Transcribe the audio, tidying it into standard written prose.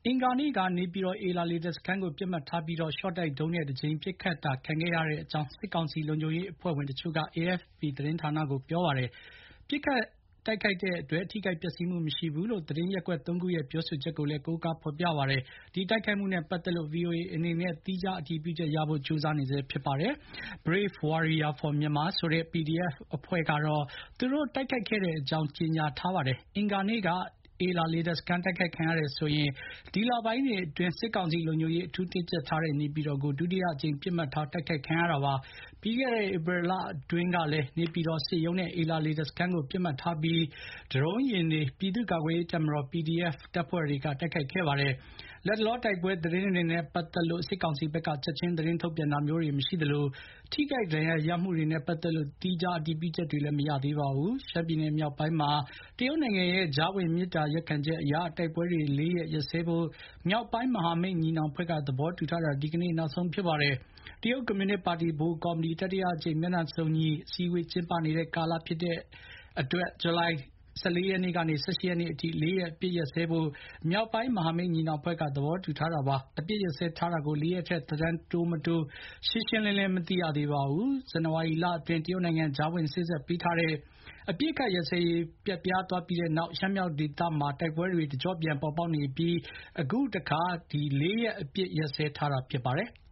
အင်္ဂါနေ့ကနေပြည်တော်အေလာလေတပ်စခန်းကိုပစ်မှတ်ထားပြီးရှော့တိုက်ဒုံးနဲ့တစ်ကြိမ်ပစ်ခတ်တာခံခဲ့ရတဲ့အကြောင်းစစ်ကောင်စီလုံခြုံရေးအဖွဲ့ဝင်တချို့က AFP သတင်းဌာနကိုပြောပါတယ်။ပစ်ခတ်တိုက်ခိုက်တဲ့အတွက်ထိခိုက်ပျက်စီးမှုမရှိဘူးလို့သတင်းရပ်ကွက်၃ခုရဲ့ပြောဆိုချက်ကိုလည်းကိုးကားဖော်ပြပါတယ်။ဒီတိုက်ခိုက်မှုနဲ့ပတ်သက်လို့ VOA အနေနဲ့သီးခြားအတည်ပြုချက်ရဖို့ကြိုးစားနေဆဲဖြစ်ပါတယ်။ Brave Warrior for Myanmar ဆိုတဲ့ PDF အဖွဲ့ကတော့သူတို့တိုက်ခိုက်ခဲ့တဲ့အကြောင်းကြေညာထားပါတယ်။အင်္ဂါနေ့ကအေလာလေတပ်စခန်းတိုက်ခိုက်ခံရတယ်ဆိုရင်ဒီလပိုင်းတွေအတွင်းစစ်ကောင်စီလုံခြုံရေးအထူးတင်းကျပ်ထားတဲ့နေပြည်တော်ကိုဒုတိယအကြိမ်ပစ်မှတ်ထားတိုက်ခိုက်ခံရတာပါ။ပြီးခဲ့တဲ့ဧပြီလအတွင်းကလည်းနေပြည်တော်စစ်ရုံးနဲ့အေလာလေတပ်စခန်းကိုပစ်မှတ်ထားပြီးဒရုန်းယာဉ်တွေပြည်သူ့ကာကွယ်ရေးတပ်မတော် PDF တပ်ဖွဲ့တွေကတိုက်ခိုက်ခဲ့ပါတယ်။လတ်တလောတိုက်ပွဲသတင်းတွေနဲ့ပတ်သက်လို့စစ်ကောင်စီဘက်ကချက်ချင်းသတင်းထုတ်ပြန်တာမျိုးတွေမရှိသလိုထိခိုက်ဒဏ်ရာရမှုတွေနဲ့ပတ်သက်လို့သီးခြားအတည်ပြုချက်တွေလည်းမရသေးပါဘူး။ရှမ်းပြည်နယ်မြောက်ပိုင်းမှာတရုတ်နိုင်ငံရဲ့ကြားဝင်မေတ္တာရပ်ခံချက်အရတိုက်ပွဲတွေ၄ရက်ရပ်စဲဖို့မြောက်ပိုင်းမဟာမိတ်ညီနောင်ဖွဲ့ကသဘောတူထားတာဒီကနေ့နောက်ဆုံးဖြစ်ပါတယ်။တရုတ်ကွန်မြူနစ်ပါတီဗဟိုကော်မတီတတိယအကြိမ်မျက်နှာစုံညီအစည်းအဝေးကျင်းပနေတဲ့ကာလဖြစ်တဲ့အတွက်ဇူလိုင်14ရက်နေ့ကနေ18ရက်နေ့အထိ4ရက်အပစ်ရပ်စဲဖို့မြောက်ပိုင်းမဟာမိတ်ညီနောင်ဖွဲ့ကသဘောတူထားတာပါအပစ်ရပ်စဲထားတာကို4ရက်ထက်သက်တမ်းတိုးမတိုးရှင်းရှင်းလင်းလင်းမသိရသေးပါဘူးဇန်နဝါရီလအတွင်းတရုတ်နိုင်ငံကြားဝင်စေ့စပ်ပေးထားတဲ့အပစ်အခတ်ရပ်စဲရေးပြတ်ပြားသွားပြီးတဲ့နောက်ရှမ်းမြောက်ဒေသမှာတိုက်ပွဲတွေတကျော့ပြန်ပေါ်ပေါက်နေပြီးအခုတခါ4ရက်အပစ်ရပ်စဲထားတာဖြစ်ပါတယ်။